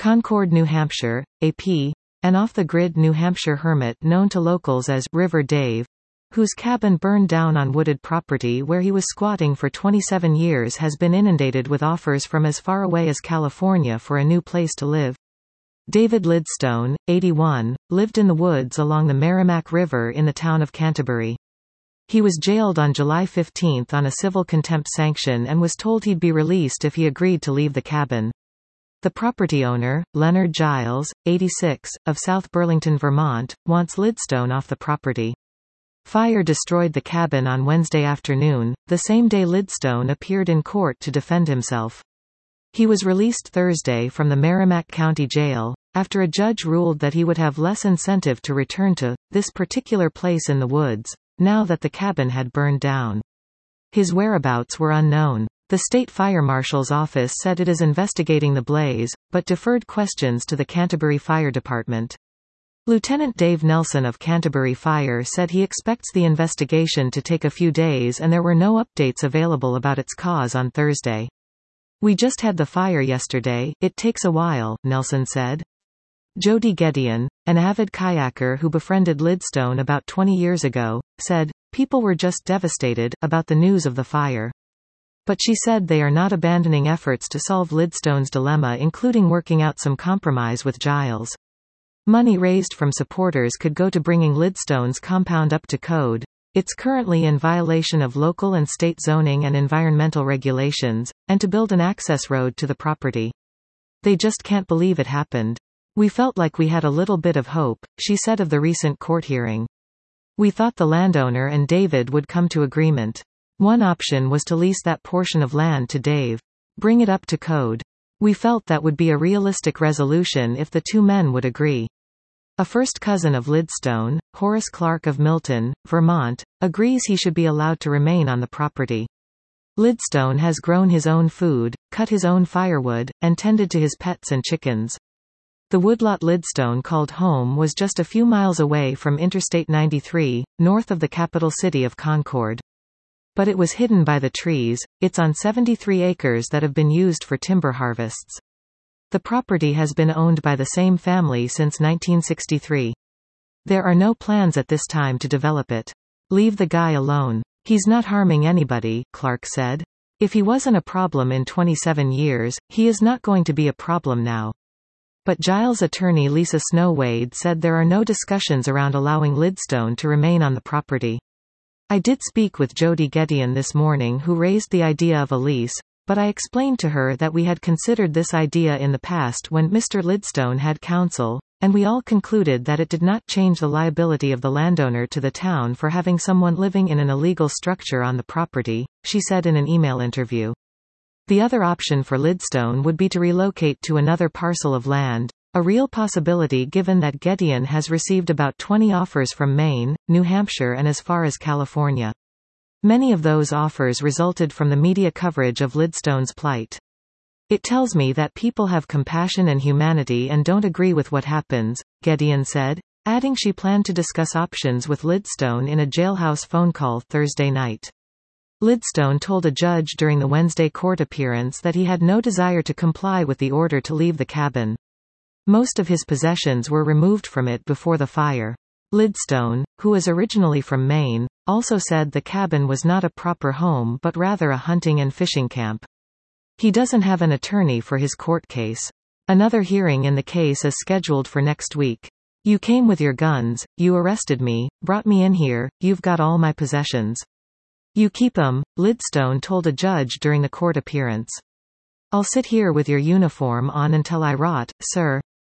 Concord, New Hampshire, AP, an off-the-grid New Hampshire hermit known to locals as River Dave, whose cabin burned down on wooded property where he was squatting for 27 years, has been inundated with offers from as far away as California for a new place to live. David Lidstone, 81, lived in the woods along the Merrimack River in the town of Canterbury. He was jailed on July 15 on a civil contempt sanction and was told he'd be released if he agreed to leave the cabin. The property owner, Leonard Giles, 86, of South Burlington, Vermont, wants Lidstone off the property. Fire destroyed the cabin on Wednesday afternoon, the same day Lidstone appeared in court to defend himself. He was released Thursday from the Merrimack County Jail, after a judge ruled that he would have less incentive to return to this particular place in the woods, now that the cabin had burned down. His whereabouts were unknown. The state fire marshal's office said it is investigating the blaze, but deferred questions to the Canterbury Fire Department. Lieutenant Dave Nelson of Canterbury Fire said he expects the investigation to take a few days and there were no updates available about its cause on Thursday. "We just had the fire yesterday, it takes a while," Nelson said. Jody Gedeon, an avid kayaker who befriended Lidstone about 20 years ago, said, "People were just devastated about the news of the fire." But she said they are not abandoning efforts to solve Lidstone's dilemma, including working out some compromise with Giles. Money raised from supporters could go to bringing Lidstone's compound up to code. It's currently in violation of local and state zoning and environmental regulations, and to build an access road to the property. "They just can't believe it happened. We felt like we had a little bit of hope," she said of the recent court hearing. "We thought the landowner and David would come to agreement. One option was to lease that portion of land to Dave. Bring it up to code. We felt that would be a realistic resolution if the two men would agree." A first cousin of Lidstone, Horace Clark of Milton, Vermont, agrees he should be allowed to remain on the property. Lidstone has grown his own food, cut his own firewood, and tended to his pets and chickens. The woodlot Lidstone called home was just a few miles away from Interstate 93, north of the capital city of Concord. But it was hidden by the trees. It's on 73 acres that have been used for timber harvests. The property has been owned by the same family since 1963. There are no plans at this time to develop it. "Leave the guy alone. He's not harming anybody," Clark said. "If he wasn't a problem in 27 years, he is not going to be a problem now." But Giles' attorney Lisa Snow-Wade said there are no discussions around allowing Lidstone to remain on the property. "I did speak with Jody Gedeon this morning, who raised the idea of a lease, but I explained to her that we had considered this idea in the past when Mr. Lidstone had counsel, and we all concluded that it did not change the liability of the landowner to the town for having someone living in an illegal structure on the property," she said in an email interview. The other option for Lidstone would be to relocate to another parcel of land, a real possibility given that Gedeon has received about 20 offers from Maine, New Hampshire and as far as California. Many of those offers resulted from the media coverage of Lidstone's plight. "It tells me that people have compassion and humanity and don't agree with what happens," Gedeon said, adding she planned to discuss options with Lidstone in a jailhouse phone call Thursday night. Lidstone told a judge during the Wednesday court appearance that he had no desire to comply with the order to leave the cabin. Most of his possessions were removed from it before the fire. Lidstone, who is originally from Maine, also said the cabin was not a proper home but rather a hunting and fishing camp. He doesn't have an attorney for his court case. Another hearing in the case is scheduled for next week. "You came with your guns, you arrested me, brought me in here, you've got all my possessions. You keep 'em," Lidstone told a judge during the court appearance. "I'll sit here with your uniform on until I rot, sir."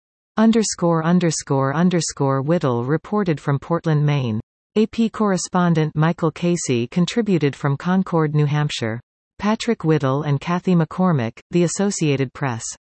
Whittle reported from Portland, Maine. AP correspondent Michael Casey contributed from Concord, New Hampshire. Patrick Whittle and Kathy McCormick, The Associated Press.